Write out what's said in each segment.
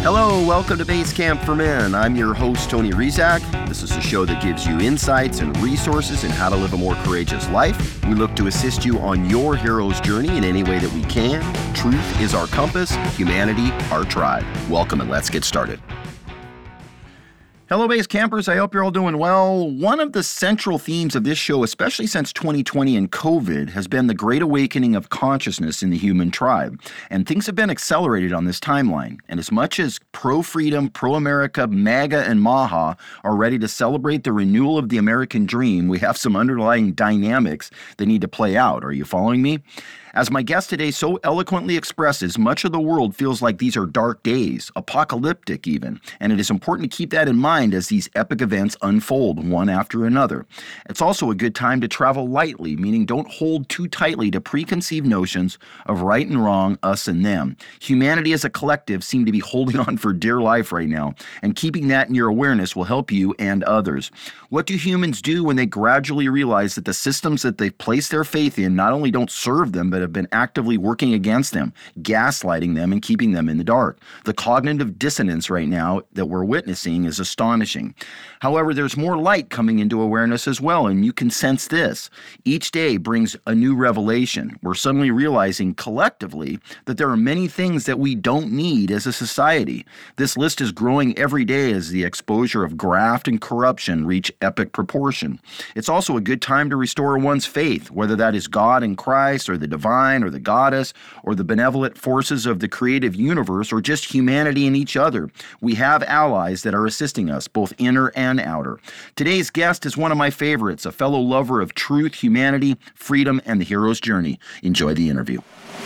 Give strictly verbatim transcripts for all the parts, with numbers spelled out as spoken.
Hello, welcome to Base Camp for Men. I'm your host, Tony Rizak. This is a show that gives you insights and resources in how to live a more courageous life. We look to assist you on your hero's journey in any way that we can. Truth is our compass, humanity our tribe. Welcome and let's get started. Hello, Base Campers. I hope you're all doing well. One of the central themes of this show, especially since twenty twenty and COVID, has been the great awakening of consciousness in the human tribe. And things have been accelerated on this timeline. And as much as pro-freedom, pro-America, MAGA, and MAHA are ready to celebrate the renewal of the American dream, we have some underlying dynamics that need to play out. Are you following me? As my guest today so eloquently expresses, much of the world feels like these are dark days, apocalyptic even, and it is important to keep that in mind as these epic events unfold one after another. It's also a good time to travel lightly, meaning don't hold too tightly to preconceived notions of right and wrong, us and them. Humanity as a collective seem to be holding on for dear life right now, and keeping that in your awareness will help you and others. What do humans do when they gradually realize that the systems that they've placed their faith in not only don't serve them, but have been actively working against them, gaslighting them and keeping them in the dark? The cognitive dissonance right now that we're witnessing is astonishing. However, there's more light coming into awareness as well, and you can sense this. Each day brings a new revelation. We're suddenly realizing collectively that there are many things that we don't need as a society. This list is growing every day as the exposure of graft and corruption reach epic proportion. It's also a good time to restore one's faith, whether that is God in Christ or the divine or the goddess or the benevolent forces of the creative universe or just humanity in each other. We have allies that are assisting us, both inner and outer. Today's guest is one of my favorites, a fellow lover of truth, humanity, freedom, and the hero's journey. Enjoy the interview.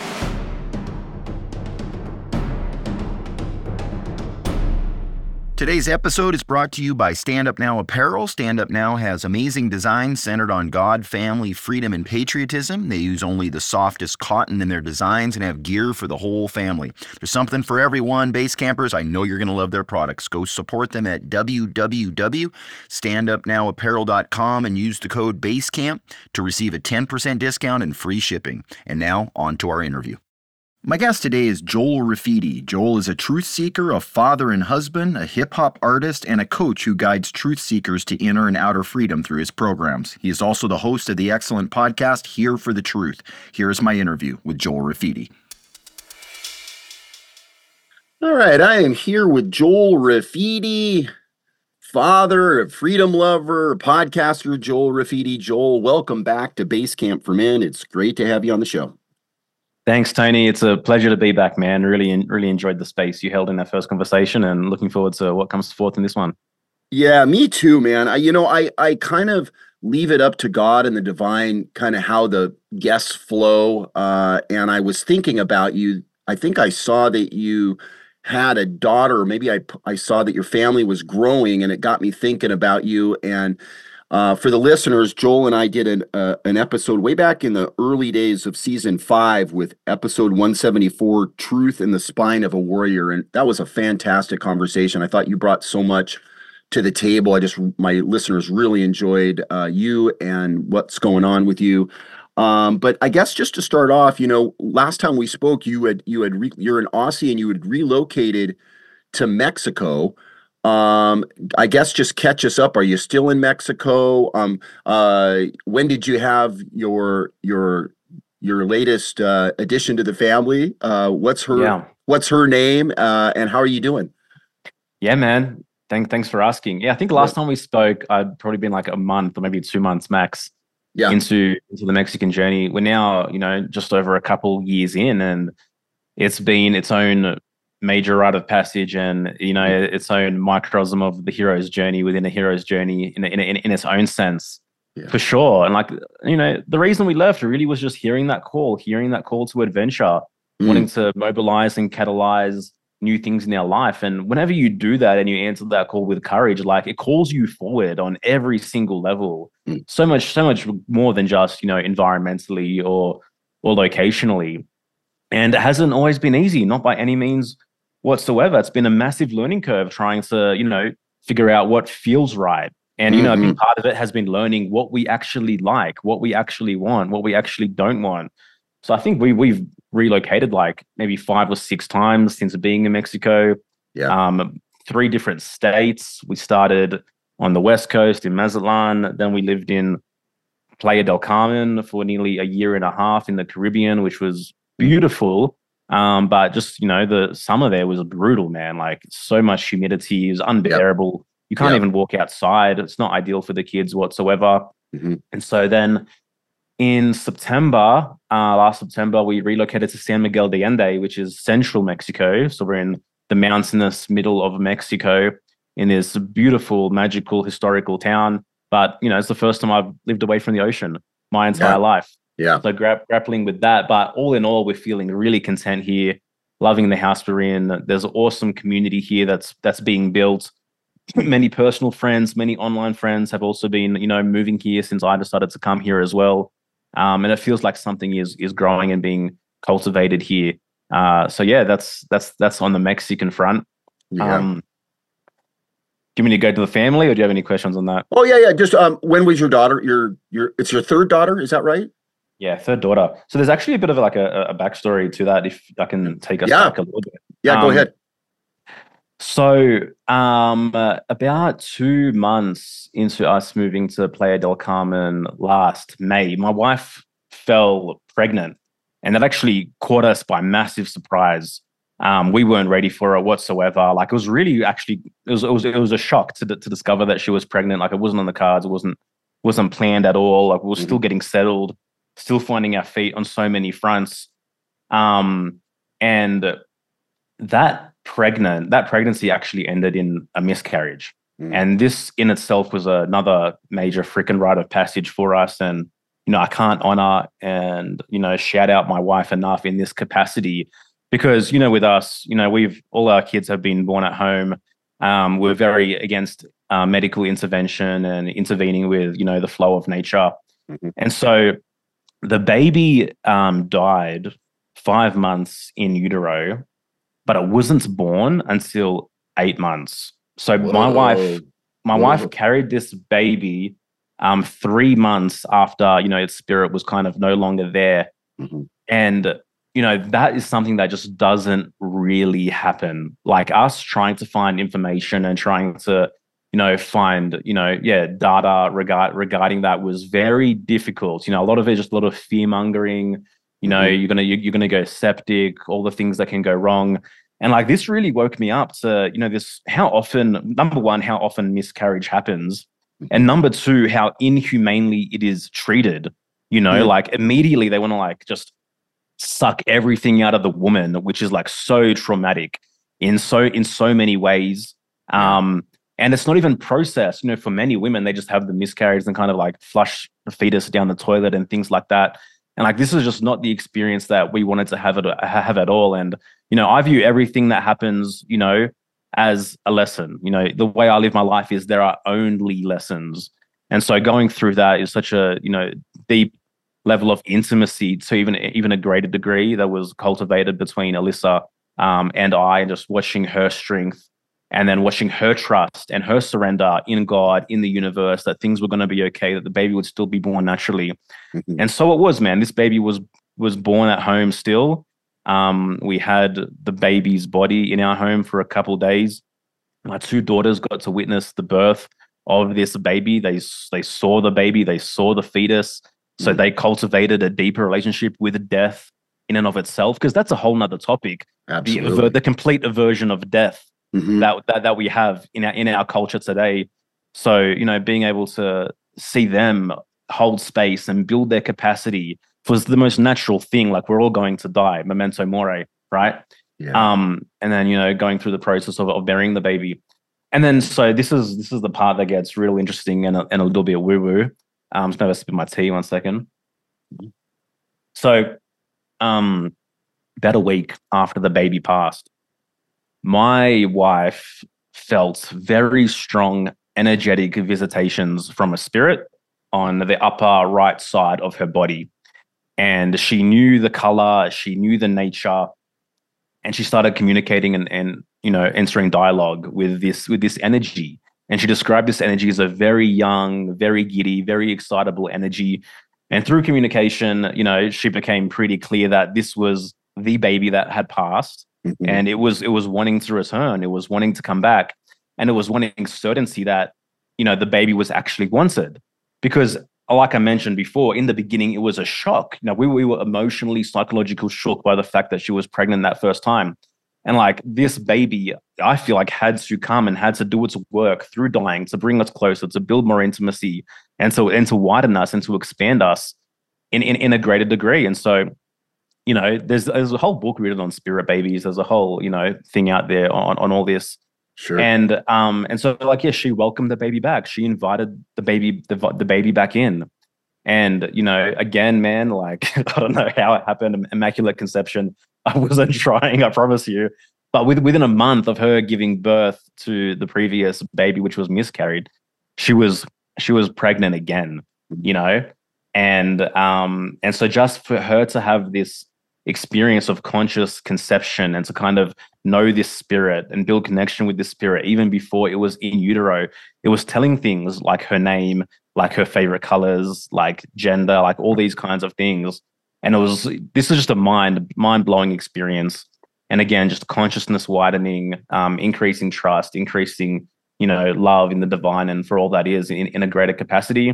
Today's episode is brought to you by Stand Up Now Apparel. Stand Up Now has amazing designs centered on God, family, freedom, and patriotism. They use only the softest cotton in their designs and have gear for the whole family. There's something for everyone. Base campers, I know you're going to love their products. Go support them at w w w dot stand up now apparel dot com and use the code BASECAMP to receive a ten percent discount and free shipping. And now, on to our interview. My guest today is Joel Rafidi. Joel is a truth seeker, a father and husband, a hip-hop artist, and a coach who guides truth seekers to inner and outer freedom through his programs. He is also the host of the excellent podcast, Here for the Truth. Here is my interview with Joel Rafidi. All right, I am here with Joel Rafidi, father, a freedom lover, podcaster, Joel Rafidi. Joel, welcome back to Base Camp for Men. It's great to have you on the show. Thanks, Tony. It's a pleasure to be back, man. Really, really enjoyed the space you held in that first conversation, and looking forward to what comes forth in this one. Yeah, me too, man. I, you know, I, I kind of leave it up to God and the divine, kind of how the guests flow. Uh, and I was thinking about you. I think I saw that you had a daughter. Maybe I, I saw that your family was growing, and it got me thinking about you. And Uh, for the listeners, Joel and I did an uh, an episode way back in the early days of season five with episode one seventy-four, Truth in the Spine of a Warrior. And that was a fantastic conversation. I thought you brought so much to the table. I just, my listeners really enjoyed uh, you and what's going on with you. Um, but I guess just to start off, you know, last time we spoke, you had, you had, re- you're an Aussie and you had relocated to Mexico. Um, I guess just catch us up. Are you still in Mexico? Um, uh, when did you have your your your latest uh, addition to the family? Uh, what's her yeah. What's her name? Uh, and how are you doing? Yeah, man. Thank, thanks for asking. Yeah, I think last yeah. time we spoke, I'd probably been like a month or maybe two months max yeah. into into the Mexican journey. We're now, you know, just over a couple years in, and it's been its own major rite of passage, and you know its own microcosm of the hero's journey within a hero's journey in in, in, in its own sense, yeah. for sure. And like, you know, the reason we left really was just hearing that call, hearing that call to adventure, mm. wanting to mobilize and catalyze new things in our life. And whenever you do that and you answer that call with courage, like it calls you forward on every single level, mm. so much, so much more than just, you know, environmentally or or locationally. And it hasn't always been easy, not by any means whatsoever. It's been a massive learning curve trying to, you know, figure out what feels right. And, you know, mm-hmm. a big part of it has been learning what we actually like, what we actually want, what we actually don't want. So I think we, we've relocated like maybe five or six times since being in Mexico. Yeah. Um, three different states. We started on the West Coast in Mazatlan. Then we lived in Playa del Carmen for nearly a year and a half in the Caribbean, which was beautiful. Um, but just, you know, the summer there was brutal, man. Like so much humidity, it was unbearable. Yep. You can't yep. even walk outside. It's not ideal for the kids whatsoever. Mm-hmm. And so then in September, uh, last September, we relocated to San Miguel de Allende, which is central Mexico. So we're in the mountainous middle of Mexico in this beautiful, magical, historical town. But, you know, it's the first time I've lived away from the ocean my entire yeah. life. Yeah. So gra- grappling with that. But all in all, we're feeling really content here, loving the house we're in. There's an awesome community here that's that's being built. Many personal friends, many online friends have also been, you know, moving here since I decided to come here as well. Um, and it feels like something is is growing and being cultivated here. Uh, so yeah, that's that's that's on the Mexican front. Yeah. Um, do you want me to go to the family, or do you have any questions on that? Oh yeah, yeah. Just um, when was your daughter? Your your it's your third daughter, is that right? Yeah, third daughter. So there's actually a bit of like a, a backstory to that, if I can take us yeah. back a little bit. Yeah, um, go ahead. So um, uh, about two months into us moving to Playa del Carmen last May, my wife fell pregnant, and that actually caught us by massive surprise. Um, we weren't ready for it whatsoever. Like it was really actually it was it was it was a shock to to discover that she was pregnant. Like it wasn't on the cards. It wasn't wasn't planned at all. Like we were mm-hmm. still getting settled, still finding our feet on so many fronts. Um, and that pregnant that pregnancy actually ended in a miscarriage. Mm. And this in itself was another major freaking rite of passage for us. And you know, I can't honor and you know shout out my wife enough in this capacity. Because, you know, with us, you know, we've all our kids have been born at home. Um, we're very against uh, medical intervention and intervening with, you know, the flow of nature. Mm-hmm. And so the baby um, died five months in utero, but it wasn't born until eight months. So Whoa. my wife, my Whoa. wife carried this baby um, three months after, you know, its spirit was kind of no longer there. Mm-hmm. And you know, that is something that just doesn't really happen. Like us trying to find information and trying to, you know, find, you know, yeah, data regard, regarding that was very difficult. You know, a lot of it just a lot of fear mongering, you know, mm-hmm. you're going to, you're going to go septic, all the things that can go wrong. And like, this really woke me up to, you know, this, how often, number one, how often miscarriage happens. And number two, how inhumanely it is treated, you know, mm-hmm. like immediately they want to like just suck everything out of the woman, which is like so traumatic in so in so many ways. Um, and it's not even processed. You know, for many women, they just have the miscarriage and kind of like flush the fetus down the toilet and things like that. And like this is just not the experience that we wanted to have it have at all. And you know, I view everything that happens, you know, as a lesson. You know, the way I live my life is there are only lessons. And so going through that is such a, you know, deep level of intimacy to even even a greater degree that was cultivated between Alyssa um, and I, and just watching her strength and then watching her trust and her surrender in God, in the universe, that things were going to be okay, that the baby would still be born naturally. Mm-hmm. And so it was, man. This baby was was born at home still. Um, we had the baby's body in our home for a couple of days. My two daughters got to witness the birth of this baby. They they saw the baby, they saw the fetus. So they cultivated a deeper relationship with death in and of itself, because that's a whole nother topic. Absolutely. The, the complete aversion of death mm-hmm. that, that that we have in our in our culture today. So, you know, being able to see them hold space and build their capacity was the most natural thing. Like we're all going to die, memento mori, right? Yeah. Um, and then, you know, going through the process of, of burying the baby. And then, so this is this is the part that gets real interesting and a, and a little bit woo-woo. Um, just gonna sip my tea one second. So, um, about a week after the baby passed, my wife felt very strong, energetic visitations from a spirit on the upper right side of her body. And she knew the color, she knew the nature, and she started communicating and, and you know, entering dialogue with this with this energy. And she described this energy as a very young, very giddy, very excitable energy. And through communication, you know, she became pretty clear that this was the baby that had passed. Mm-hmm. And it was it was wanting to return. It was wanting to come back. And it was wanting certainty that, you know, the baby was actually wanted. Because like I mentioned before, in the beginning, it was a shock. You know, we, we were emotionally, psychologically shook by the fact that she was pregnant that first time. And like this baby, I feel like had to come and had to do its work through dying to bring us closer, to build more intimacy, and so and to widen us and to expand us in, in, in a greater degree. And so, you know, there's there's a whole book written on spirit babies. There's a whole, you know, thing out there on, on all this. Sure. And um and so like yeah, she welcomed the baby back. She invited the baby the, the baby back in. And, you know, again, man, like, I don't know how it happened. Immaculate conception. I wasn't trying, I promise you. But with, within a month of her giving birth to the previous baby, which was miscarried, she was she was pregnant again, you know? And um, and so just for her to have this experience of conscious conception and to kind of know this spirit and build connection with this spirit, even before it was in utero, it was telling things like her name, like her favorite colors, like gender, like all these kinds of things. And it was, this is just a mind, mind-blowing experience. And again, just consciousness widening, um, increasing trust, increasing, you know, love in the divine and for all that is in, in a greater capacity.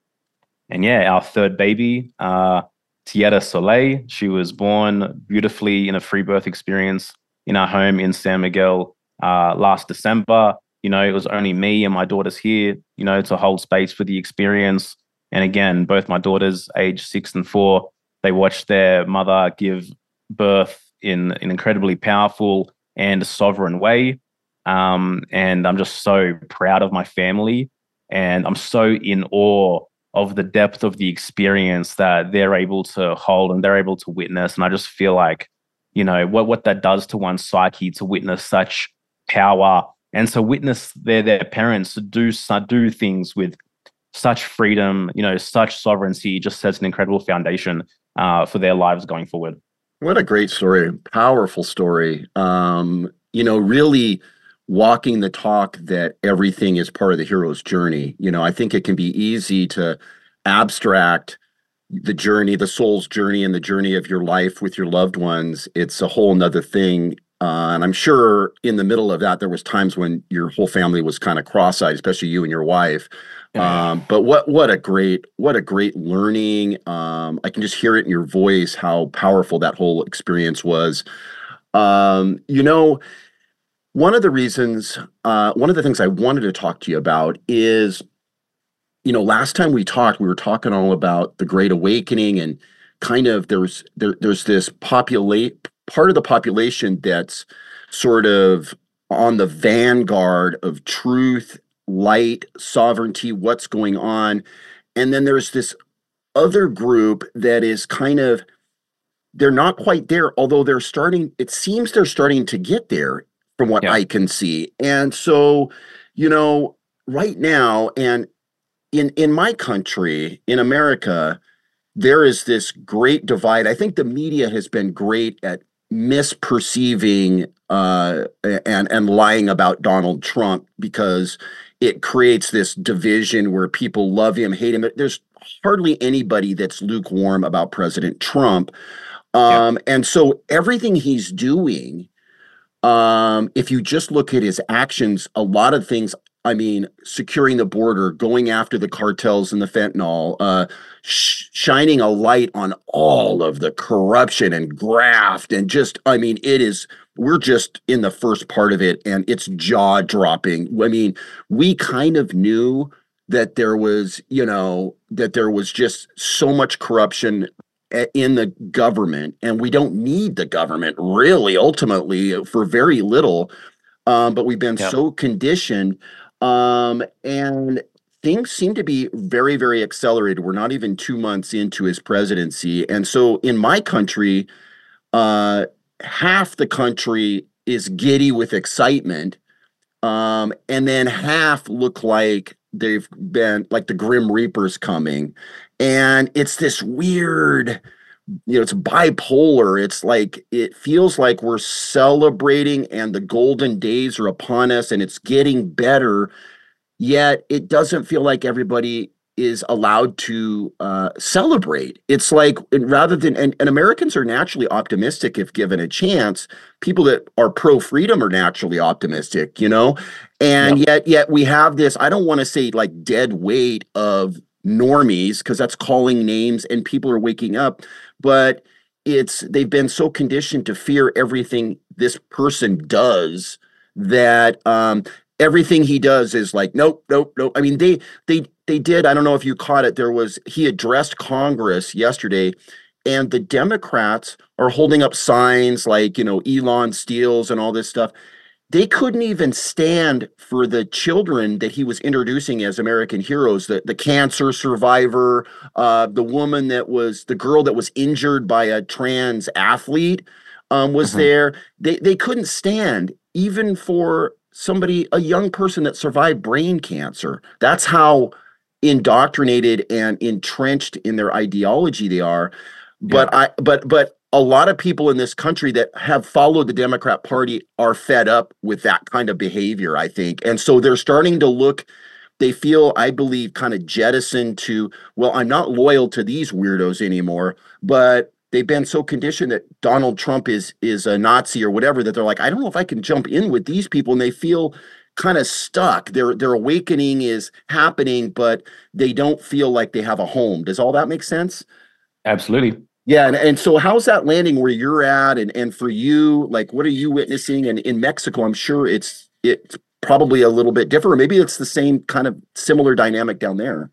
And yeah, our third baby, uh, Tieta Soleil, she was born beautifully in a free birth experience in our home in San Miguel uh, last December. You know, it was only me and my daughters here, you know, to hold space for the experience. And again, both my daughters, age six and four, they watched their mother give birth in an incredibly powerful and sovereign way. Um, and I'm just so proud of my family. And I'm so in awe of the depth of the experience that they're able to hold and they're able to witness. And I just feel like, you know, what, what that does to one's psyche to witness such power and to witness their, their parents to do, do things with such freedom, you know, such sovereignty, just sets an incredible foundation uh, for their lives going forward. What a great story. Powerful story. Um, you know, really walking the talk that everything is part of the hero's journey. You know, I think it can be easy to abstract the journey, the soul's journey and the journey of your life with your loved ones. It's a whole nother thing. Uh, and I'm sure in the middle of that, there was times when your whole family was kind of cross-eyed, especially you and your wife. Yeah. Um, but what what a great, what a great learning. Um, I can just hear it in your voice, how powerful that whole experience was. Um, you know, one of the reasons, uh, one of the things I wanted to talk to you about is, you know, last time we talked, we were talking all about the Great Awakening and kind of there's there, there's this populate part of the population that's sort of on the vanguard of truth, light, sovereignty, what's going on. And then there's this other group that is kind of, they're not quite there, although they're starting, it seems they're starting to get there from what yeah. I can see. And so, you know, right now, and in, in my country, in America, there is this great divide. I think the media has been great at misperceiving uh, and, and lying about Donald Trump because it creates this division where people love him, hate him. There's hardly anybody that's lukewarm about President Trump. Um, yeah. And so everything he's doing, um, if you just look at his actions, a lot of things, I mean, securing the border, going after the cartels and the fentanyl, uh, sh- shining a light on all of the corruption and graft. And just, I mean, it is, we're just in the first part of it and it's jaw dropping. I mean, we kind of knew that there was, you know, that there was just so much corruption in the government, and we don't need the government really ultimately for very little. Um, but we've been yeah. so conditioned. Um, and things seem to be very, very accelerated. We're not even two months into his presidency. And so in my country, uh, half the country is giddy with excitement. Um, and then half look like they've been like the Grim Reaper's coming. And it's this weird, you know, it's bipolar. It's like, it feels like we're celebrating and the golden days are upon us and it's getting better. Yet it doesn't feel like everybody is allowed to uh, celebrate. It's like rather than and, and Americans are naturally optimistic if given a chance. People that are pro freedom are naturally optimistic, you know, and yep. yet yet we have this. I don't want to say like dead weight of normies because that's calling names and people are waking up, but it's they've been so conditioned to fear everything this person does that um, everything he does is like nope, nope, nope. I mean they they. They did. I don't know if you caught it. There was, he addressed Congress yesterday, and the Democrats are holding up signs like, you know, Elon steals and all this stuff. They couldn't even stand for the children that he was introducing as American heroes, the, the cancer survivor, uh, the woman that was, the girl that was injured by a trans athlete um, was mm-hmm. there. They, they couldn't stand even for somebody, a young person that survived brain cancer. That's how indoctrinated and entrenched in their ideology they are. But yeah. I but but a lot of people in this country that have followed the Democrat Party are fed up with that kind of behavior, I think. And so they're starting to look, they feel, I believe, kind of jettisoned to, well, I'm not loyal to these weirdos anymore, but they've been so conditioned that Donald Trump is is a Nazi or whatever that they're like, I don't know if I can jump in with these people, and they feel kind of stuck. Their their awakening is happening, but they don't feel like they have a home. Does all that make sense? Absolutely. Yeah. And, and so how's that landing where you're at? And and for you, like, what are you witnessing? And in Mexico, I'm sure it's it's probably a little bit different, or maybe it's the same kind of similar dynamic down there.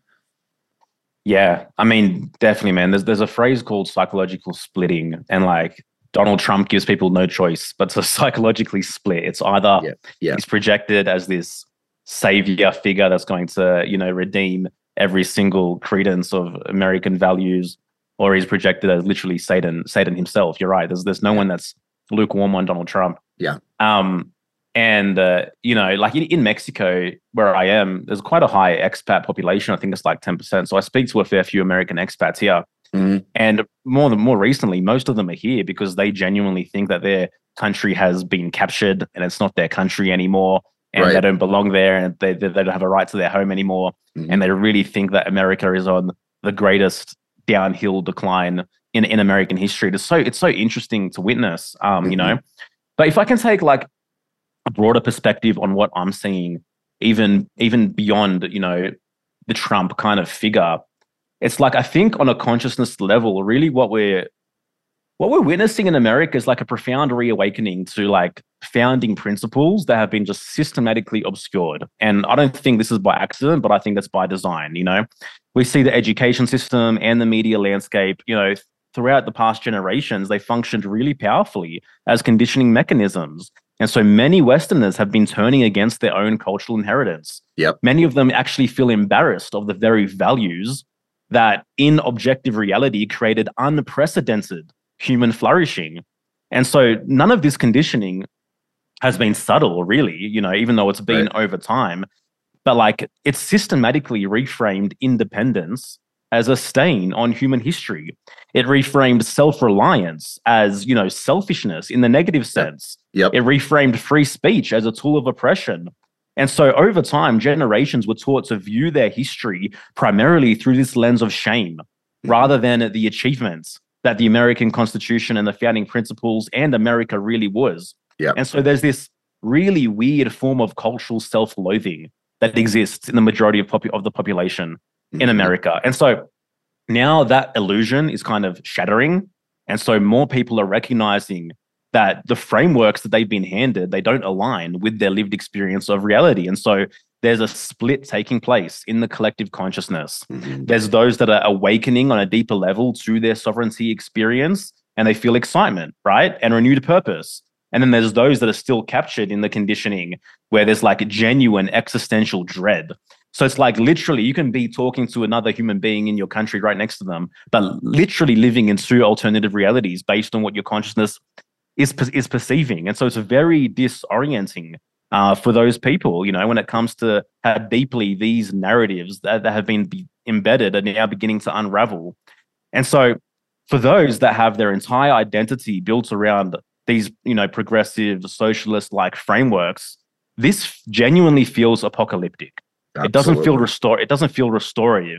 Yeah. I mean, definitely, man. There's there's a phrase called psychological splitting, and like Donald Trump gives people no choice but to psychologically split. It's either yeah, yeah. he's projected as this savior figure that's going to, you know, redeem every single credence of American values, or he's projected as literally Satan, Satan himself. You're right. There's there's no yeah. one that's lukewarm on Donald Trump. Yeah. Um, and uh, you know, like in, in Mexico, where I am, there's quite a high expat population. I think it's like ten percent. So I speak to a fair few American expats here. Mm-hmm. And more than more recently, most of them are here because they genuinely think that their country has been captured and it's not their country anymore, and right. they don't belong there, and they, they they don't have a right to their home anymore. Mm-hmm. And they really think that America is on the greatest downhill decline in, in American history. It's so it's so interesting to witness, um, mm-hmm. you know. But if I can take like a broader perspective on what I'm seeing, even even beyond, you know, the Trump kind of figure. It's like, I think on a consciousness level, really what we're what we're witnessing in America is like a profound reawakening to like founding principles that have been just systematically obscured. And I don't think this is by accident, but I think that's by design. You know, we see the education system and the media landscape, you know, throughout the past generations, they functioned really powerfully as conditioning mechanisms. And so many Westerners have been turning against their own cultural inheritance. Yep. Many of them actually feel embarrassed of the very values that in objective reality created unprecedented human flourishing. And so none of this conditioning has been subtle, really, you know, even though it's been right. over time, but like it's systematically reframed independence as a stain on human history. It reframed self-reliance as, you know, selfishness in the negative sense. Yep. It reframed free speech as a tool of oppression. And so over time, generations were taught to view their history primarily through this lens of shame, mm-hmm. rather than the achievements that the American Constitution and the founding principles and America really was. Yep. And so there's this really weird form of cultural self-loathing that exists in the majority of, popu- of the population mm-hmm. in America. And so now that illusion is kind of shattering. And so more people are recognizing that the frameworks that they've been handed, they don't align with their lived experience of reality. And so there's a split taking place in the collective consciousness. Mm-hmm. There's those that are awakening on a deeper level to their sovereignty experience, and they feel excitement, right? And renewed purpose. And then there's those that are still captured in the conditioning where there's like a genuine existential dread. So it's like literally you can be talking to another human being in your country right next to them, but literally living in two alternative realities based on what your consciousness is is perceiving. And so it's very disorienting uh, for those people, you know, when it comes to how deeply these narratives that, that have been be embedded are now beginning to unravel. And so for those that have their entire identity built around these, you know, progressive socialist-like frameworks, this genuinely feels apocalyptic. Absolutely. It doesn't feel restore. It doesn't feel restorative.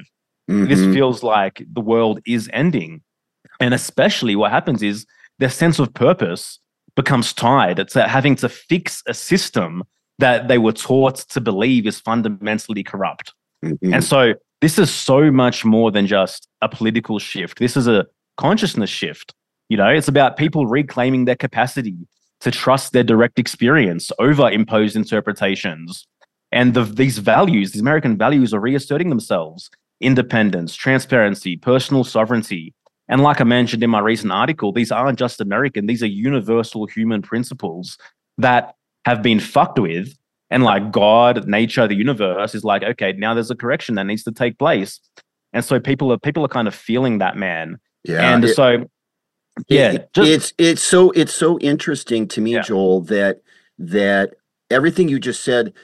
Mm-hmm. This feels like the world is ending. And especially what happens is their sense of purpose becomes tied to having to fix a system that they were taught to believe is fundamentally corrupt. Mm-hmm. And so this is so much more than just a political shift. This is a consciousness shift. You know, it's about people reclaiming their capacity to trust their direct experience over imposed interpretations. And the, these values, these American values, are reasserting themselves: independence, transparency, personal sovereignty. And like I mentioned in my recent article, these aren't just American, these are universal human principles that have been fucked with. And like God, nature, the universe is like, okay, now there's a correction that needs to take place. And so people are people are kind of feeling that, man. Yeah. And it, so yeah, it, just, it's it's so it's so interesting to me, yeah. Joel, that that everything you just said,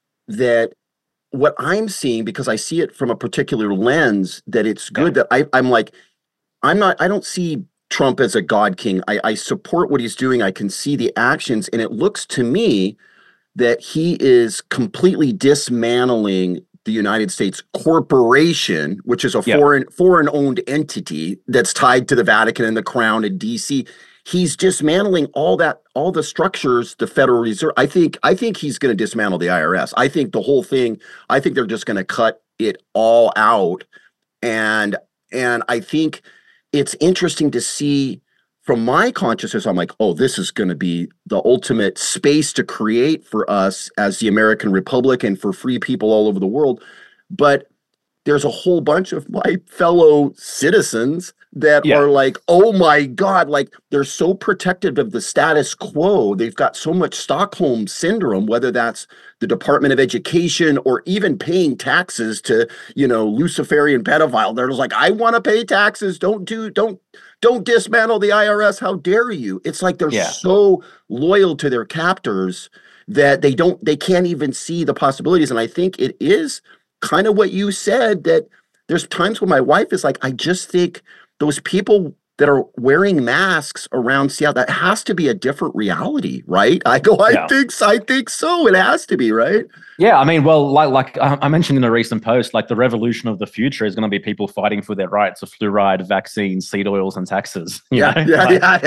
that what I'm seeing, because I see it from a particular lens, that it's good yeah. that I, I'm like, I'm not, I don't see Trump as a God king. I, I support what he's doing. I can see the actions, and it looks to me that he is completely dismantling the United States corporation, which is a yep. foreign foreign owned entity that's tied to the Vatican and the Crown and D C. He's dismantling all that, all the structures, the Federal Reserve. I think, I think he's going to dismantle the I R S. I think the whole thing, I think they're just going to cut it all out. And, and I think it's interesting to see from my consciousness. I'm like, oh, this is going to be the ultimate space to create for us as the American Republic and for free people all over the world. But there's a whole bunch of my fellow citizens that yeah. are like, oh my God, like they're so protective of the status quo. They've got so much Stockholm syndrome, whether that's the Department of Education or even paying taxes to, you know, Luciferian pedophile. They're just like, I want to pay taxes. Don't do, don't, don't dismantle the I R S. How dare you? It's like they're yeah. so loyal to their captors that they don't, they can't even see the possibilities. And I think it is kind of what you said, that there's times when my wife is like, I just think those people that are wearing masks around Seattle, that has to be a different reality, right? I go, I yeah. think so. I think so. It has to be, right? Yeah, I mean, well, like like I mentioned in a recent post, like the revolution of the future is going to be people fighting for their rights of fluoride, vaccines, seed oils, and taxes. You yeah, know? yeah, like,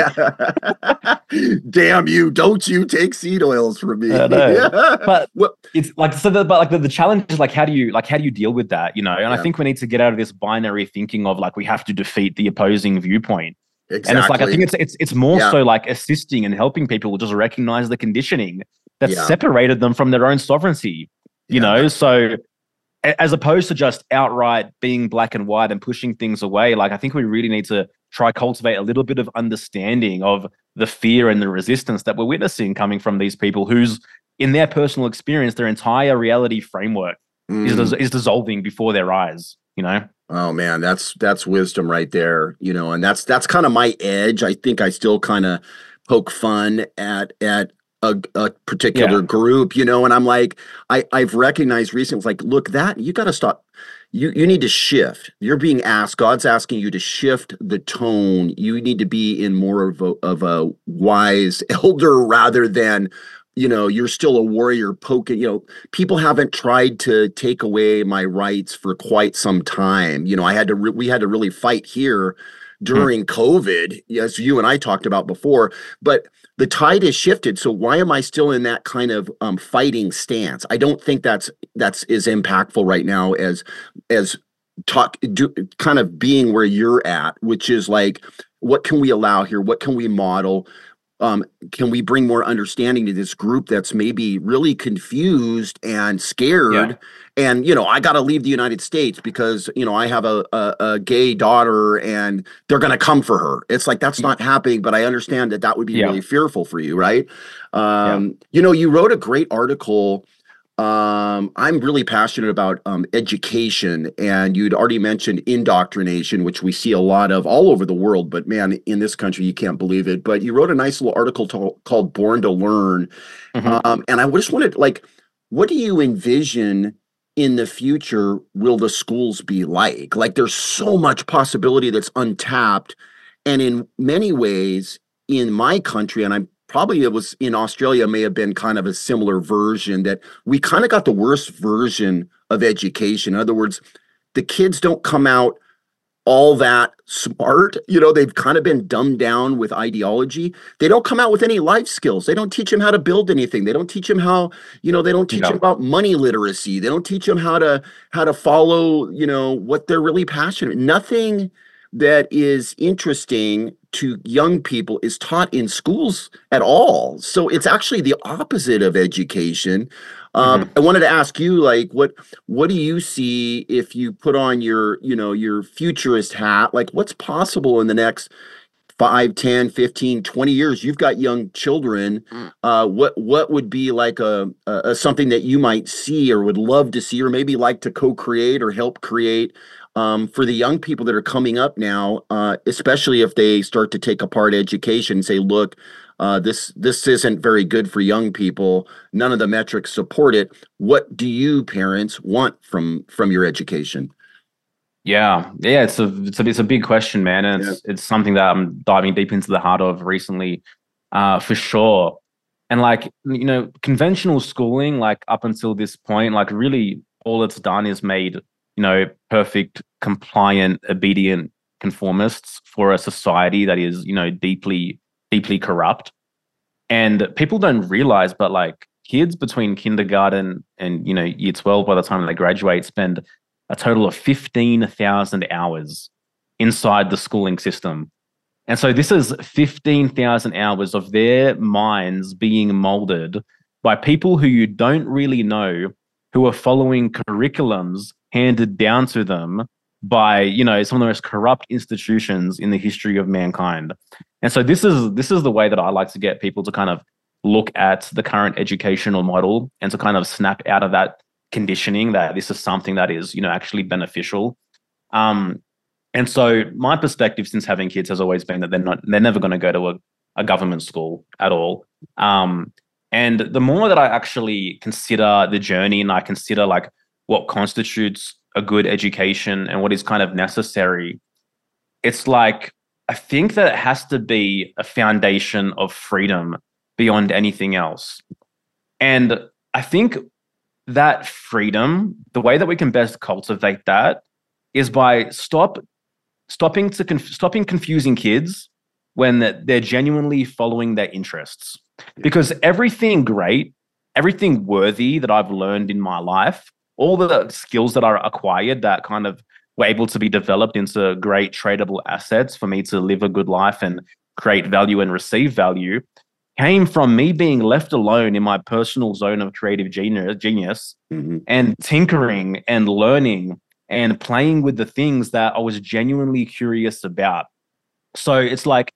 yeah, yeah. Damn you! Don't you take seed oils from me? I know. yeah. But well, it's like so. The, but like the, the challenge is like, how do you like how do you deal with that? You know, and yeah. I think we need to get out of this binary thinking of like we have to defeat the opposing viewpoint. Exactly. And it's like I think it's it's it's more yeah. so like assisting and helping people just recognize the conditioning that yeah. separated them from their own sovereignty. You yeah. know, so as opposed to just outright being black and white and pushing things away, like I think we really need to try cultivate a little bit of understanding of the fear and the resistance that we're witnessing coming from these people whose, in their personal experience, their entire reality framework mm. is is dissolving before their eyes. You know. Oh man, that's that's wisdom right there, you know, and that's that's kind of my edge. I think I still kind of poke fun at at a, a particular yeah. group, you know, and I'm like, I I've recognized recently, it's like, look, that you got to stop. You you need to shift. You're being asked. God's asking you to shift the tone. You need to be in more of a of a wise elder rather than, you know, you're still a warrior poking, you know, people haven't tried to take away my rights for quite some time. You know, I had to, re- we had to really fight here during hmm. COVID, as you and I talked about before, but the tide has shifted. So why am I still in that kind of um, fighting stance? I don't think that's, that's as impactful right now as, as talk, do, kind of being where you're at, which is like, what can we allow here? What can we model? Um, can we bring more understanding to this group that's maybe really confused and scared? Yeah. And, you know, I got to leave the United States because, you know, I have a, a, a gay daughter and they're going to come for her. It's like, that's not happening, but I understand that that would be yeah. really fearful for you, right? Um, yeah. You know, you wrote a great article. Um, I'm really passionate about um, education, and you'd already mentioned indoctrination, which we see a lot of all over the world, but man, in this country, you can't believe it. But you wrote a nice little article to, called Born to Learn. Mm-hmm. Um, and I just wanted, like, what do you envision in the future will the schools be like? Like, there's so much possibility that's untapped. And in many ways, in my country, and I'm probably it was in Australia, may have been kind of a similar version, that we kind of got the worst version of education. In other words, the kids don't come out all that smart. You know, they've kind of been dumbed down with ideology. They don't come out with any life skills. They don't teach them how to build anything. They don't teach them how, you know, they don't teach Yeah. them about money literacy. They don't teach them how to how to follow, you know, what they're really passionate. Nothing that is interesting to young people is taught in schools at all. So it's actually the opposite of education. Um, Mhm. I wanted to ask you, like, what what do you see if you put on your, you know, your futurist hat? Like, what's possible in the next five, ten, fifteen, twenty years? You've got young children. Mm. Uh, what what would be like a, a, a something that you might see or would love to see or maybe like to co-create or help create um, for the young people that are coming up now, uh, especially if they start to take apart education and say, look, uh, this this isn't very good for young people. None of the metrics support it. What do you parents want from from your education? Yeah, yeah, it's a it's a it's a big question, man, and it's yeah. it's something that I'm diving deep into the heart of recently, uh, for sure. And like, you know, conventional schooling, like up until this point, like really all it's done is made, you know, perfect, compliant, obedient conformists for a society that is, you know, deeply, deeply corrupt. And people don't realize, but like kids between kindergarten and, you know, year twelve, by the time they graduate, spend a total of fifteen thousand hours inside the schooling system. And so this is fifteen thousand hours of their minds being molded by people who you don't really know, who are following curriculums handed down to them by, you know, some of the most corrupt institutions in the history of mankind. And so this is this is the way that I like to get people to kind of look at the current educational model and to kind of snap out of that conditioning that this is something that is, you know, actually beneficial. Um, and so my perspective since having kids has always been that they're not, they're never going to go to a, a government school at all. Um, and the more that I actually consider the journey and I consider like what constitutes a good education and what is kind of necessary, it's like, I think that it has to be a foundation of freedom beyond anything else. And I think that freedom, the way that we can best cultivate that is by stop, stopping to conf- stopping confusing kids when they're genuinely following their interests. Because everything great, everything worthy that I've learned in my life, all the skills that are acquired that kind of were able to be developed into great tradable assets for me to live a good life and create value and receive value, came from me being left alone in my personal zone of creative genius, genius mm-hmm. and tinkering and learning and playing with the things that I was genuinely curious about. So it's like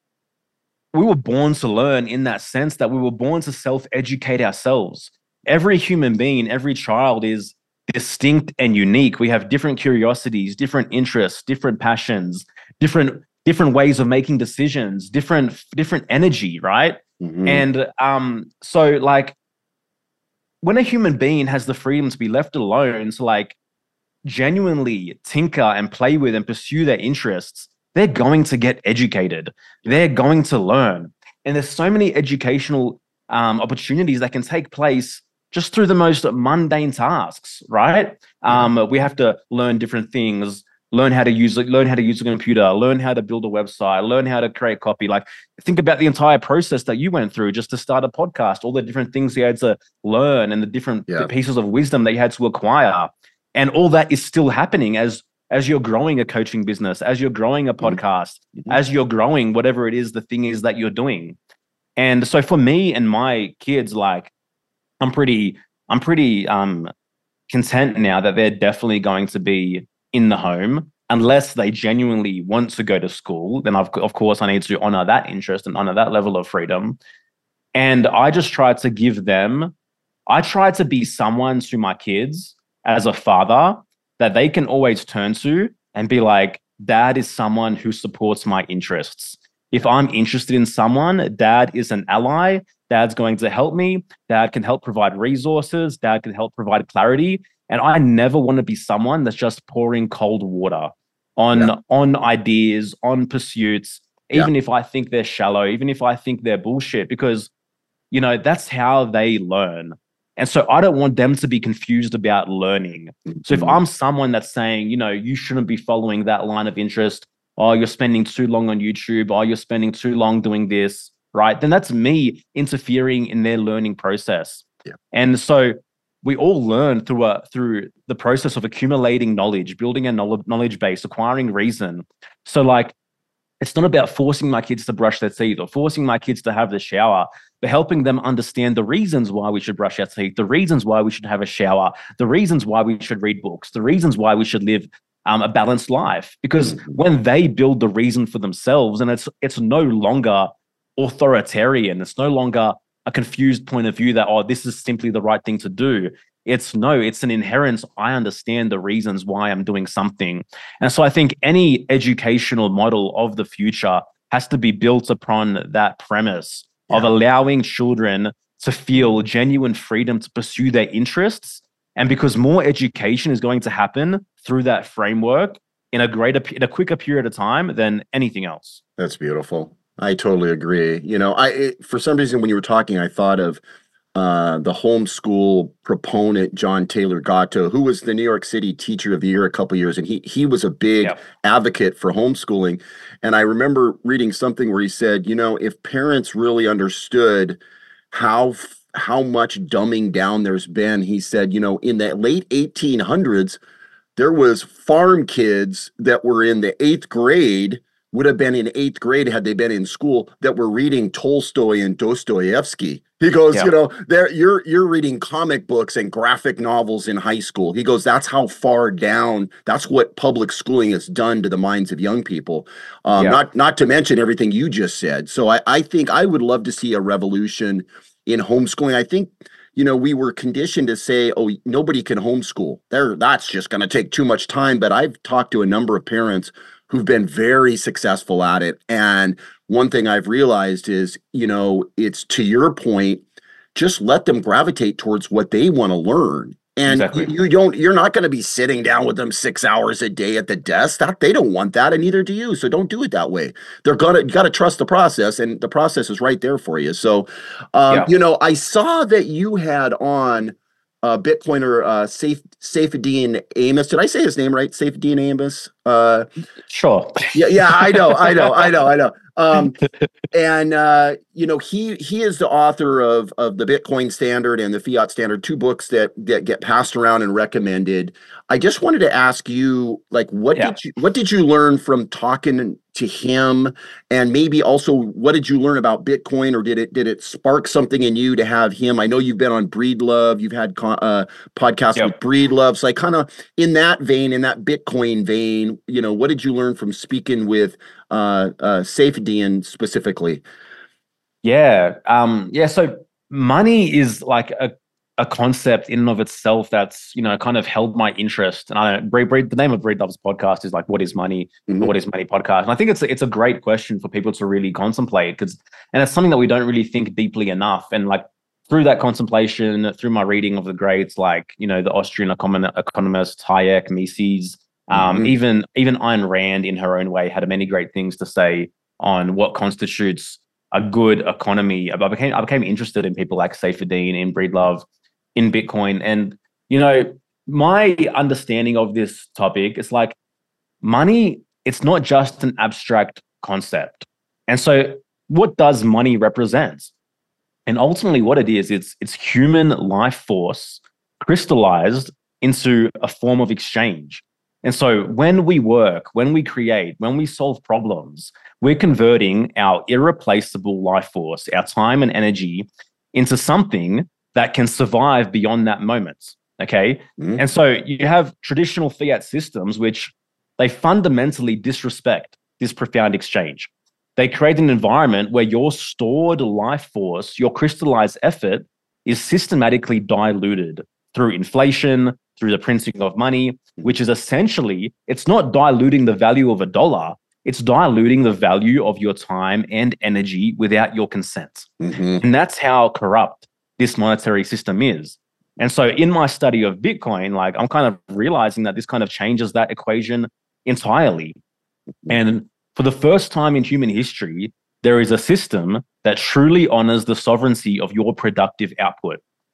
we were born to learn in that sense that we were born to self-educate ourselves. Every human being, every child is distinct and unique. We have different curiosities, different interests, different passions, different different ways of making decisions, different different energy, right? Mm-hmm. And um, so like when a human being has the freedom to be left alone to like genuinely tinker and play with and pursue their interests, they're going to get educated. They're going to learn. And there's so many educational um, opportunities that can take place just through the most mundane tasks, right? Yeah. Um, we have to learn different things, learn how to use it, learn how to use a computer, learn how to build a website, learn how to create copy. Like think about the entire process that you went through just to start a podcast, all the different things you had to learn and the different yeah. pieces of wisdom that you had to acquire. And all that is still happening as, as you're growing a coaching business, as you're growing a podcast, mm-hmm. as you're growing whatever it is, the thing is that you're doing. And so for me and my kids, like I'm pretty, I'm pretty um, content now that they're definitely going to be in the home unless they genuinely want to go to school. Then I've, of course I need to honor that interest and honor that level of freedom. And I just try to give them, I try to be someone to my kids as a father that they can always turn to and be like, dad is someone who supports my interests. If I'm interested in someone, dad is an ally. Dad's going to help me. Dad can help provide resources. Dad can help provide clarity. And I never want to be someone that's just pouring cold water on, yeah. on ideas, on pursuits, even yeah. if I think they're shallow, even if I think they're bullshit, because, you know, that's how they learn. And so I don't want them to be confused about learning. Mm-hmm. So if I'm someone that's saying, you know, you shouldn't be following that line of interest, oh, you're spending too long on YouTube, oh, you're spending too long doing this, right? Then that's me interfering in their learning process. Yeah. And so we all learn through a, through the process of accumulating knowledge, building a knowledge base, acquiring reason. So like, it's not about forcing my kids to brush their teeth or forcing my kids to have the shower, but helping them understand the reasons why we should brush our teeth, the reasons why we should have a shower, the reasons why we should read books, the reasons why we should live um, a balanced life. Because mm-hmm. when they build the reason for themselves, and it's it's no longer authoritarian, it's no longer a confused point of view that, oh, this is simply the right thing to do. It's no, it's an inherent, I understand the reasons why I'm doing something. And so I think any educational model of the future has to be built upon that premise yeah. of allowing children to feel genuine freedom to pursue their interests. And because more education is going to happen through that framework in a greater, in a quicker period of time than anything else. That's beautiful. I totally agree. You know, I it, for some reason when you were talking, I thought of uh, the homeschool proponent John Taylor Gatto, who was the New York City Teacher of the Year a couple of years, and he he was a big yep. advocate for homeschooling. And I remember reading something where he said, you know, if parents really understood how how much dumbing down there's been, he said, you know, in the late eighteen hundreds, there was farm kids that were in the eighth grade. Would have been in eighth grade had they been in school that were reading Tolstoy and Dostoevsky. He goes, yeah. you know, there you're you're reading comic books and graphic novels in high school. He goes, that's how far down. That's what public schooling has done to the minds of young people. Um, yeah. Not not to mention everything you just said. So I, I think I would love to see a revolution in homeschooling. I think, you know, we were conditioned to say, oh, nobody can homeschool. There, that's just going to take too much time. But I've talked to a number of parents who've been very successful at it. And one thing I've realized is, you know, it's to your point, just let them gravitate towards what they want to learn. And exactly. you, you don't, you're not going to be sitting down with them six hours a day at the desk. That they don't want that, and neither do you. So don't do it that way. They're gonna, you got to trust the process, and the process is right there for you. So, um, yeah. you know, I saw that you had on Uh, Bitcoiner uh, Saif Saifedean Ammous. Did I say his name right? Saifedean Ammous. Uh, sure. Yeah, yeah. I know, I know, I know, I know. Um, and uh, you know, he he is the author of of the Bitcoin Standard and the Fiat Standard, two books that that get passed around and recommended. I just wanted to ask you, like, what yeah. did you what did you learn from talking to him, and maybe also what did you learn about Bitcoin, or did it did it spark something in you to have him? I know you've been on Breedlove, you've had uh, podcasts yep. with Breedlove, so I kind of in that vein, in that Bitcoin vein, you know, what did you learn from speaking with uh, uh, Saifedean specifically? Yeah, um, yeah. So money is like a a concept in and of itself that's, you know, kind of held my interest. And I don't Breed, Breed, the name of Breedlove's podcast is like, what is money? Mm-hmm. What is money podcast? And I think it's a, it's a great question for people to really contemplate, because, and it's something that we don't really think deeply enough. And like through that contemplation, through my reading of the greats, like, you know, the Austrian econ- economists, Hayek, Mises, um, mm-hmm. even, even Ayn Rand in her own way had many great things to say on what constitutes a good economy. I became, I became interested in people like Saifedean, in Breedlove, in Bitcoin. And, you know, my understanding of this topic is like money, it's not just an abstract concept. And so what does money represent? And ultimately what it is, it's, it's human life force crystallized into a form of exchange. And so when we work, when we create, when we solve problems, we're converting our irreplaceable life force, our time and energy, into something that can survive beyond that moment, okay? Mm-hmm. And so you have traditional fiat systems, which they fundamentally disrespect this profound exchange. They create an environment where your stored life force, your crystallized effort, is systematically diluted through inflation, through the printing of money, which is essentially, it's not diluting the value of a dollar, it's diluting the value of your time and energy without your consent. Mm-hmm. And that's how corrupt this monetary system is. And so in my study of Bitcoin, like I'm kind of realizing that this kind of changes that equation entirely. And for the first time in human history, there is a system that truly honors the sovereignty of your productive output.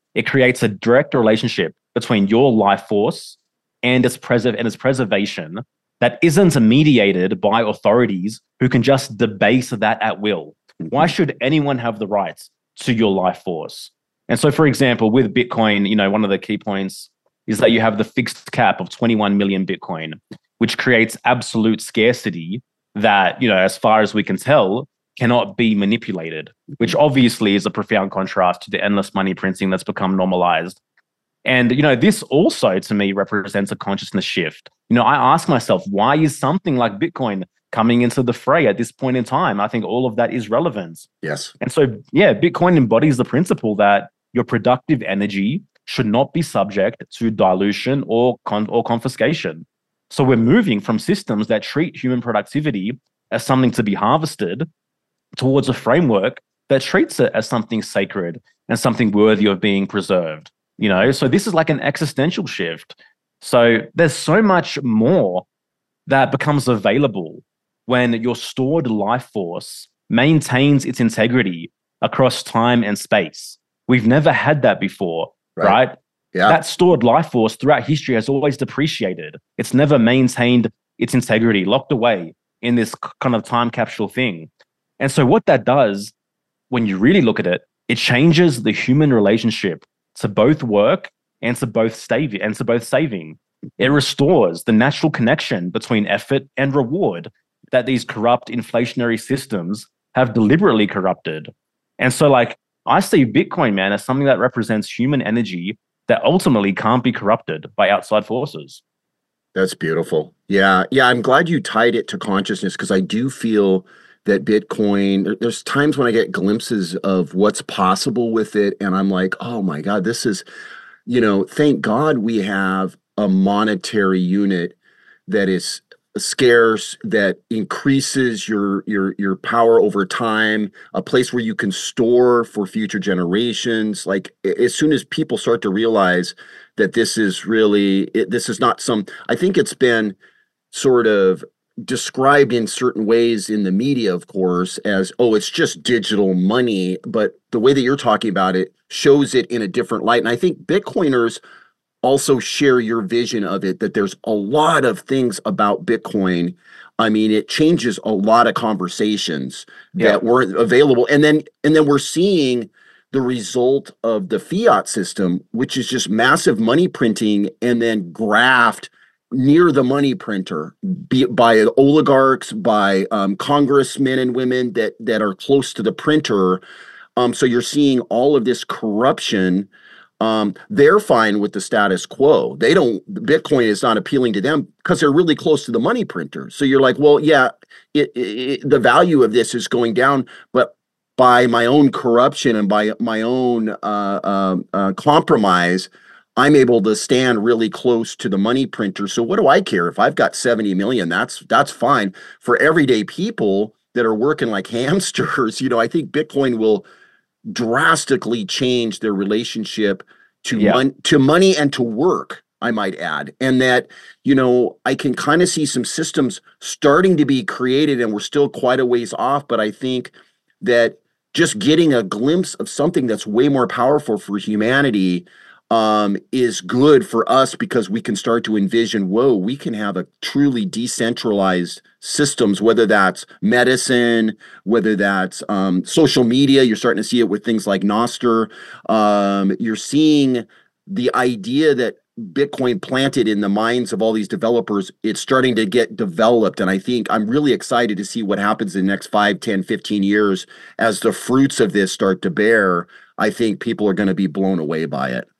It creates a direct relationship between your life force and its preserve and its preservation that isn't mediated by authorities who can just debase that at will. Why should anyone have the rights to your life force? And so, for example, with Bitcoin, you know, one of the key points is that you have the fixed cap of twenty-one million Bitcoin, which creates absolute scarcity that, you know, as far as we can tell, cannot be manipulated, which obviously is a profound contrast to the endless money printing that's become normalized. And, you know, this also to me represents a consciousness shift. You know, I ask myself, why is something like Bitcoin coming into the fray at this point in time? I think all of that is relevant. Yes. And so, yeah, Bitcoin embodies the principle that your productive energy should not be subject to dilution or con- or confiscation. So we're moving from systems that treat human productivity as something to be harvested towards a framework that treats it as something sacred and something worthy of being preserved. You know, so this is like an existential shift. So there's so much more that becomes available when your stored life force maintains its integrity across time and space. We've never had that before, right? right? Yeah. That stored life force throughout history has always depreciated. It's never maintained its integrity, locked away in this kind of time capsule thing. And so what that does, when you really look at it, it changes the human relationship to both work and to both saving and to both saving. It restores the natural connection between effort and reward that these corrupt inflationary systems have deliberately corrupted. And so, like, I see Bitcoin, man, as something that represents human energy that ultimately can't be corrupted by outside forces. That's beautiful. Yeah. Yeah. I'm glad you tied it to consciousness, because I do feel that Bitcoin, there's times when I get glimpses of what's possible with it. And I'm like, oh my God, this is, you know, thank God we have a monetary unit that is scarce, that increases your your your power over time, a place where you can store for future generations. Like, as soon as people start to realize that this is really, it, this is not some, I think it's been sort of described in certain ways in the media, of course, as, oh, it's just digital money. But the way that you're talking about it shows it in a different light. And I think Bitcoiners also share your vision of it, that there's a lot of things about Bitcoin. I mean, it changes a lot of conversations yeah. that weren't available. And then, and then we're seeing the result of the fiat system, which is just massive money printing and then graft near the money printer, be it by oligarchs, by um, congressmen and women that that are close to the printer. Um, so you're seeing all of this corruption. Um, they're fine with the status quo. They don't, Bitcoin is not appealing to them because they're really close to the money printer. So you're like, well, yeah, it, it, the value of this is going down, but by my own corruption and by my own uh, uh, uh, compromise, I'm able to stand really close to the money printer. So what do I care if I've got seventy million? That's that's fine. For everyday people that are working like hamsters, you know, I think Bitcoin will drastically change their relationship to yeah. mon- to money and to work, I might add. And that, you know, I can kind of see some systems starting to be created, and we're still quite a ways off, but I think that just getting a glimpse of something that's way more powerful for humanity um, is good for us, because we can start to envision, whoa, we can have a truly decentralized systems, whether that's medicine, whether that's um, social media. You're starting to see it with things like Nostr. Um, you're seeing the idea that Bitcoin planted in the minds of all these developers, it's starting to get developed. And I think I'm really excited to see what happens in the next five, ten, fifteen years as the fruits of this start to bear. I think people are going to be blown away by it.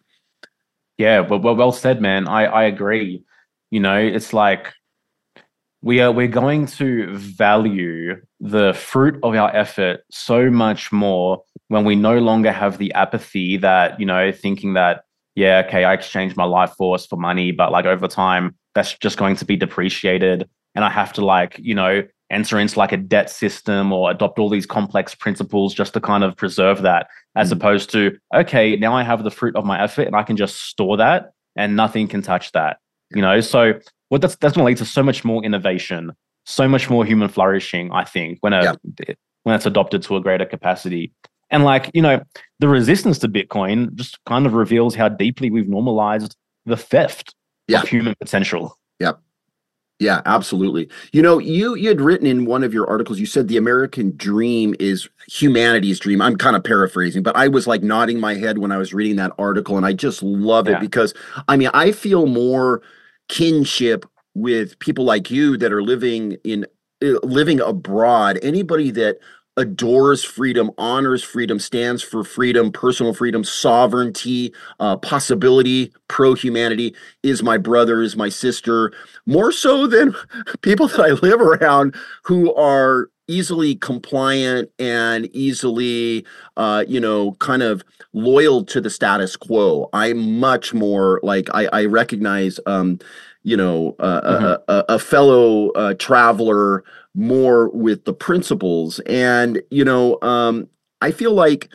Yeah, well, well, well said, man. I, I agree. You know, it's like we are we're going to value the fruit of our effort so much more when we no longer have the apathy that, you know, thinking that, yeah, okay, I exchanged my life force for money, but like over time, that's just going to be depreciated. And I have to like, you know, enter into like a debt system or adopt all these complex principles just to kind of preserve that, as mm-hmm. opposed to, okay, now I have the fruit of my effort and I can just store that and nothing can touch that, you know? So what that's, that's going to lead to so much more innovation, so much more human flourishing, I think, when, a, yeah. when it's adopted to a greater capacity. And like, you know, the resistance to Bitcoin just kind of reveals how deeply we've normalized the theft yeah. of human potential. Yeah. Yeah, absolutely. You know, you you had written in one of your articles, you said the American dream is humanity's dream. I'm kind of paraphrasing, but I was like nodding my head when I was reading that article, and I just love yeah. it because, I mean, I feel more kinship with people like you that are living in uh, living abroad. Anybody that adores freedom, honors freedom, stands for freedom, personal freedom, sovereignty, uh, possibility, pro-humanity, is my brother, is my sister, more so than people that I live around who are easily compliant and easily, uh, you know, kind of loyal to the status quo. I'm much more like, I, I recognize, um, you know, uh, mm-hmm. a, a, a fellow uh, traveler more with the principles. And, you know, um, I feel like,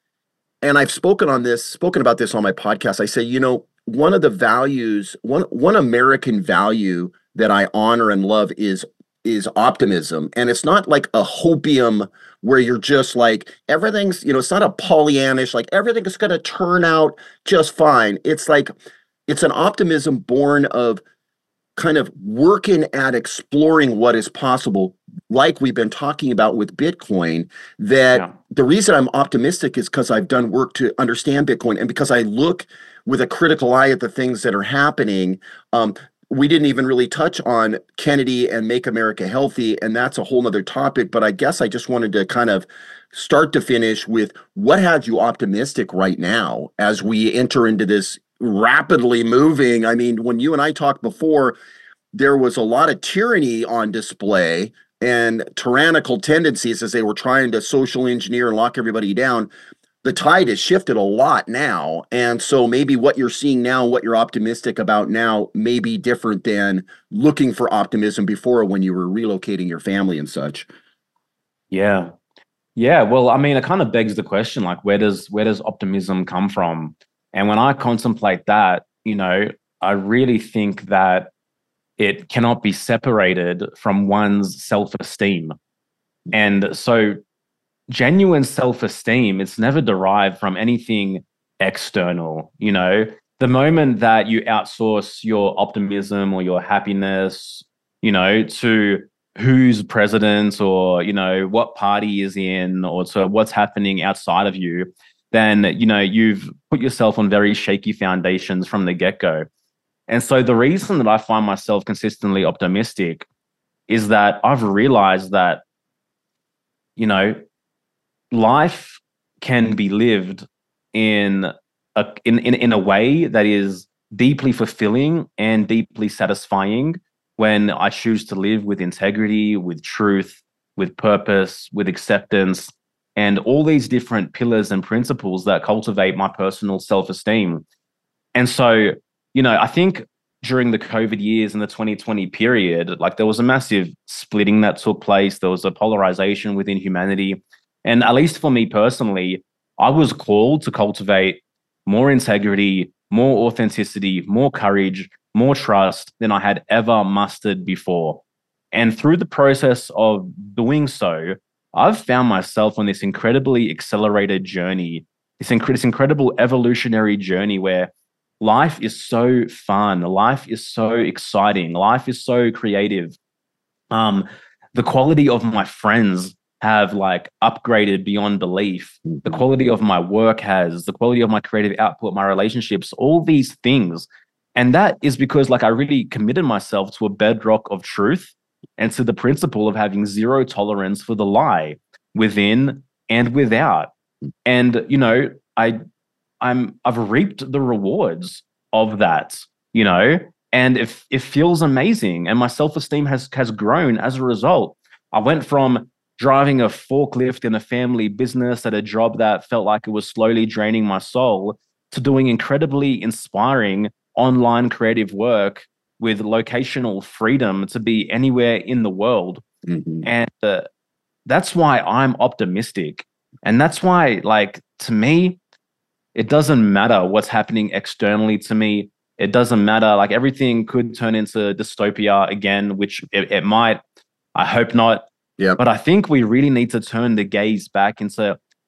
and I've spoken on this, spoken about this on my podcast. I say, you know, one of the values, one, one American value that I honor and love is, is optimism. And it's not like a hopium where you're just like, everything's, you know, it's not a Pollyannish, like everything is going to turn out just fine. It's like, it's an optimism born of kind of working at exploring what is possible, like we've been talking about with Bitcoin, that yeah. the reason I'm optimistic is because I've done work to understand Bitcoin, and because I look with a critical eye at the things that are happening. Um, we didn't even really touch on Kennedy and Make America Healthy, and that's a whole nother topic, but I guess I just wanted to kind of start to finish with what has you optimistic right now as we enter into this rapidly moving. I mean, when you and I talked before, there was a lot of tyranny on display and tyrannical tendencies as they were trying to social engineer and lock everybody down. The tide has shifted a lot now. And so maybe what you're seeing now, what you're optimistic about now, may be different than looking for optimism before when you were relocating your family and such. Yeah. Yeah. Well, I mean, it kind of begs the question, like, where does, where does optimism come from? And when I contemplate that, you know, I really think that it cannot be separated from one's self-esteem. And so genuine self-esteem, it's never derived from anything external. You know, the moment that you outsource your optimism or your happiness, you know, to who's president or, you know, what party is in, or to what's happening outside of you, then, you know, you've put yourself on very shaky foundations from the get-go. And so the reason that I find myself consistently optimistic is that I've realized that, you know, life can be lived in a, in, in, in a way that is deeply fulfilling and deeply satisfying when I choose to live with integrity, with truth, with purpose, with acceptance, and all these different pillars and principles that cultivate my personal self-esteem. And so, you know, I think during the COVID years and the twenty twenty period, like there was a massive splitting that took place. There was a polarization within humanity. And at least for me personally, I was called to cultivate more integrity, more authenticity, more courage, more trust than I had ever mustered before. And through the process of doing so, I've found myself on this incredibly accelerated journey, this, inc- this incredible evolutionary journey where life is so fun, life is so exciting, life is so creative. Um, the quality of my friends have like upgraded beyond belief. The quality of my work has, the quality of my creative output, my relationships, all these things. And that is because like I really committed myself to a bedrock of truth and to the principle of having zero tolerance for the lie within and without. And, you know, I, I'm, I've reaped the rewards of that, you know, and it, it feels amazing. And my self-esteem has, has grown as a result. I went from driving a forklift in a family business at a job that felt like it was slowly draining my soul to doing incredibly inspiring online creative work with locational freedom to be anywhere in the world. Mm-hmm. And uh, that's why I'm optimistic. And that's why, like, to me, it doesn't matter what's happening externally to me. It doesn't matter. Like, everything could turn into dystopia again, which it, it might. I hope not. Yeah. But I think we really need to turn the gaze back into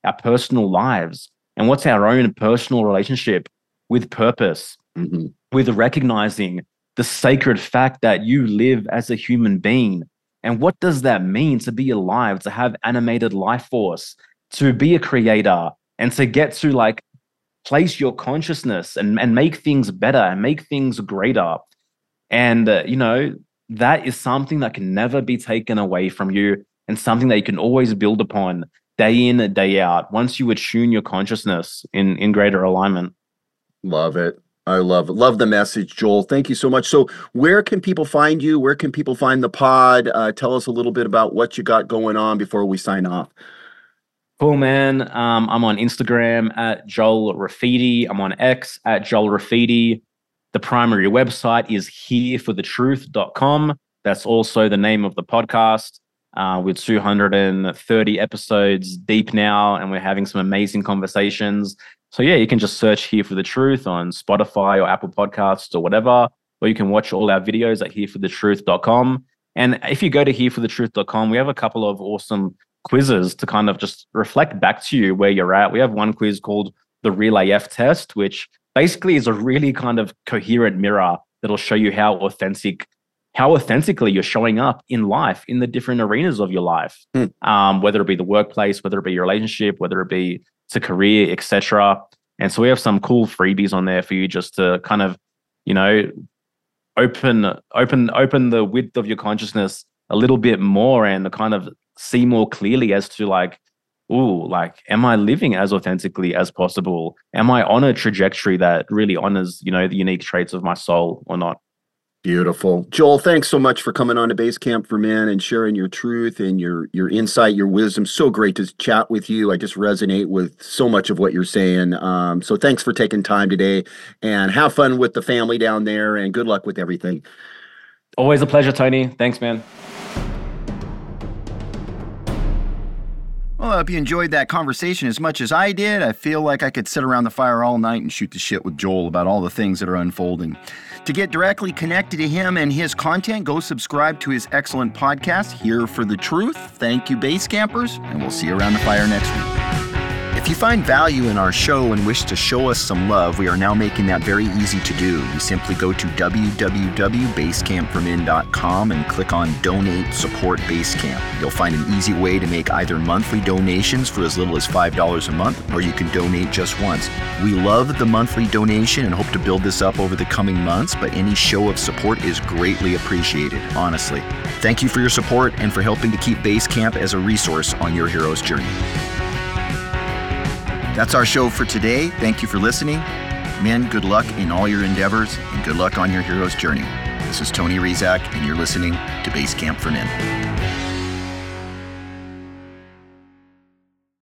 our personal lives and what's our own personal relationship with purpose, mm-hmm. with recognizing the sacred fact that you live as a human being. And what does that mean to be alive, to have animated life force, to be a creator, and to get to like place your consciousness and, and make things better and make things greater. And, uh, you know, that is something that can never be taken away from you and something that you can always build upon day in and day out once you attune your consciousness in, in greater alignment. Love it. I love it. Love the message, Joel. Thank you so much. So where can people find you? Where can people find the pod? Uh, tell us a little bit about what you got going on before we sign off. Cool, man. Um, I'm on Instagram at Joel Rafidi. I'm on X at Joel Rafidi. The primary website is here for the truth dot com. That's also the name of the podcast. Uh, we're two hundred thirty episodes deep now, and we're having some amazing conversations. So yeah, you can just search Here for the Truth on Spotify or Apple Podcasts or whatever, or you can watch all our videos at here for the truth dot com. And if you go to here for the truth dot com, we have a couple of awesome quizzes to kind of just reflect back to you where you're at. We have one quiz called the Real A F test, which basically is a really kind of coherent mirror that'll show you how authentic, how authentically you're showing up in life, in the different arenas of your life, mm. um, whether it be the workplace, whether it be your relationship, whether it be to career, et cetera. And so we have some cool freebies on there for you just to kind of, you know, open, open, open the width of your consciousness a little bit more and kind of see more clearly as to like, ooh, like, am I living as authentically as possible? Am I on a trajectory that really honors, you know, the unique traits of my soul or not? Beautiful. Joel, thanks so much for coming on to Basecamp for Men and sharing your truth and your your insight, your wisdom. So great to chat with you. I just resonate with so much of what you're saying. Um, so thanks for taking time today, and have fun with the family down there, and good luck with everything. Always a pleasure, Tony. Thanks, man. Well, I hope you enjoyed that conversation as much as I did. I feel like I could sit around the fire all night and shoot the shit with Joel about all the things that are unfolding. To get directly connected to him and his content, go subscribe to his excellent podcast, Here for the Truth. Thank you, Base Campers, and we'll see you around the fire next week. If you find value in our show and wish to show us some love, we are now making that very easy to do. You simply go to w w w dot basecamp for men dot com and click on Donate Support Basecamp. You'll find an easy way to make either monthly donations for as little as five dollars a month, or you can donate just once. We love the monthly donation and hope to build this up over the coming months, but any show of support is greatly appreciated, honestly. Thank you for your support and for helping to keep Basecamp as a resource on your hero's journey. That's our show for today. Thank you for listening. Men, good luck in all your endeavors and good luck on your hero's journey. This is Tony Rizak, and you're listening to Basecamp for Men.